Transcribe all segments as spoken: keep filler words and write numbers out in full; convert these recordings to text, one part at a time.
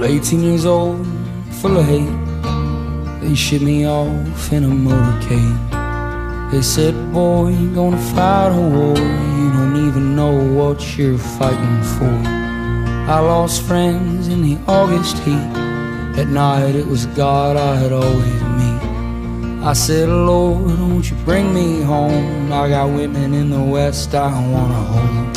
eighteen years old, full of hate. They shipped me off in a motorcade. They said, boy, you're gonna fight a war you don't even know what you're fighting for. I lost friends in the August heat. At night it was God I had always meet. I said, Lord, won't you bring me home? I got women in the West I wanna hold.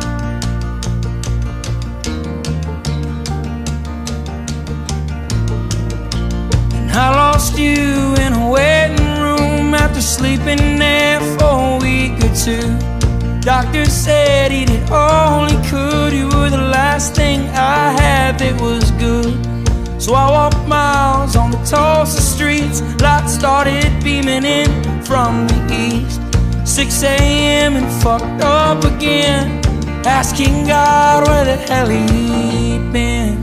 I lost you in a waiting room after sleeping there for a week or two. Doctor said he did all he could. You were the last thing I had that was good. So I walked miles on the Tulsa streets. Lights started beaming in from the east. six A M and fucked up again, asking God where the hell he'd been.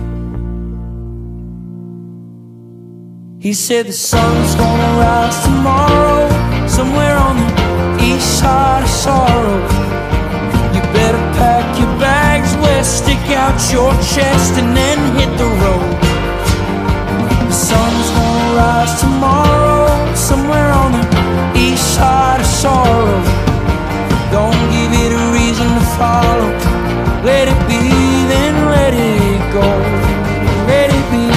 He said the sun's gonna rise tomorrow, somewhere on the east side of sorrow. You better pack your bags west, stick out your chest, and then hit the road. The sun's gonna rise tomorrow, somewhere on the east side of sorrow. Don't give it a reason to follow. Let it be, then let it go. Let it be.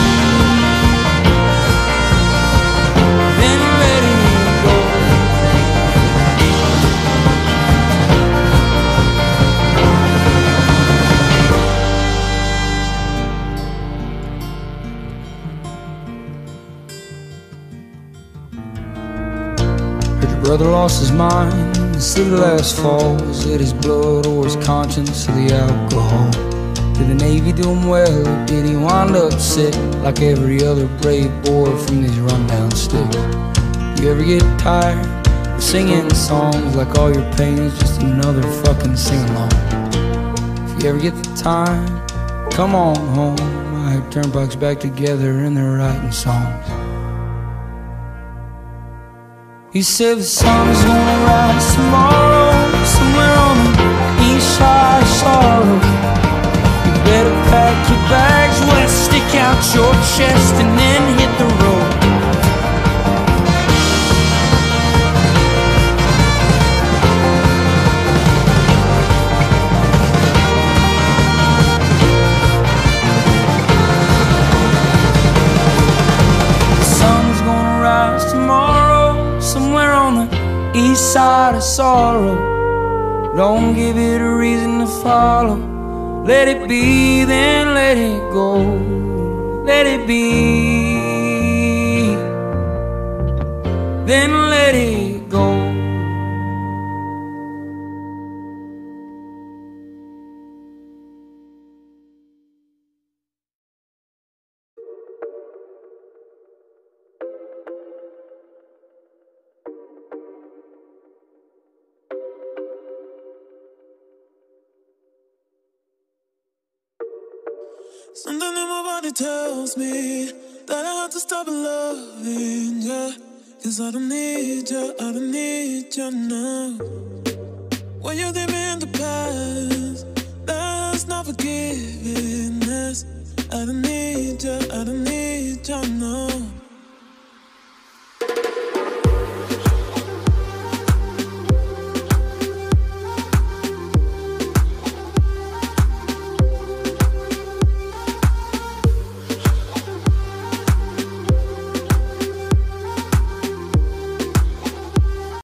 Brother lost his mind in the city last fall. Was it his blood or his conscience or the alcohol? Did the Navy do him well, or did he wind up sick like every other brave boy from these rundown sticks? You ever get tired of singing songs like all your pain is just another fucking sing-along? If you ever get the time, come on home. I heard Turnpike's back together and they're writing songs. He said the sun's gonna rise tomorrow, somewhere on the east side of sorrow. You better pack your bags west, stick out your chest, and then hit the road. The sun's gonna rise tomorrow, somewhere on the east side of sorrow. Don't give it a reason to follow. Let it be, then let it go. Let it be, then let it go. Something in my body tells me that I have to stop loving you, 'cause I don't need you, I don't need you now. When you leave me in the past, that's not forgiveness. I don't need you, I don't need you now.